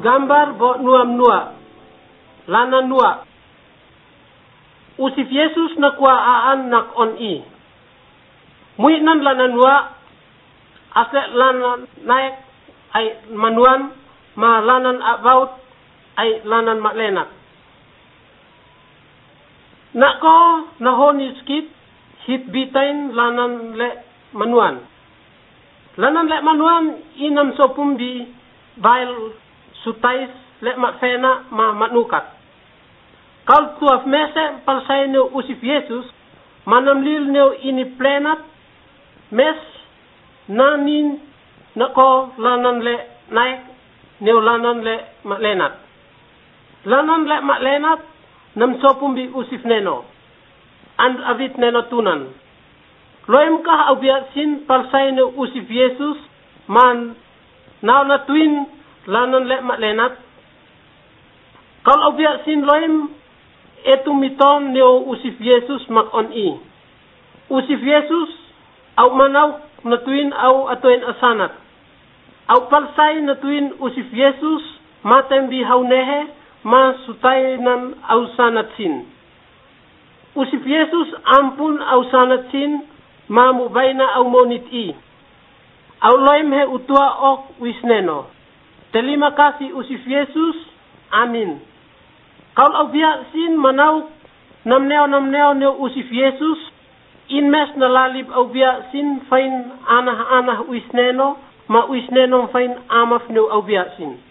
gambar bo nuam nua. Lana nua. Usif Yesus na kuaan nak on i. Muit nan lana nua. Asle lana naik ay manuan. Ma lanan about ay lanan maklenak. Nako nahon iskit. Hit bitain lanan le manuan. Lanan le manuan inam sopumbi bail sutais le makfena ma manukat. Kal tuaf mese palsay neo usif Yesus manamlil neo ini plenat mes nanin nako lanan le naik neo lanan le maklenat. Lanan le maklenat nam sopumbi usif neno. And avit neno tunan. Loem kah abiasin palsay no usif Yesus man now na twin lanon le maklenat. Kal abiasin loem etumiton neo usif Yesus mak on i. Usif Yesus au manaw na twin au atoin asanat. Au palsay na twin usif Yesus matem bi haunehe ma sutay nan au sanat sin. Usif Yesus ampun au sanat sin mamu baina au monit i. Au loim he utua ok wisneno. Terima kasih usif Yesus. Amin. Kau au via sin manau namneo neo usif Yesus. Inmes na lalib au via sin fain anah wisneno. Ma wisneno fain amaf neo au via sin.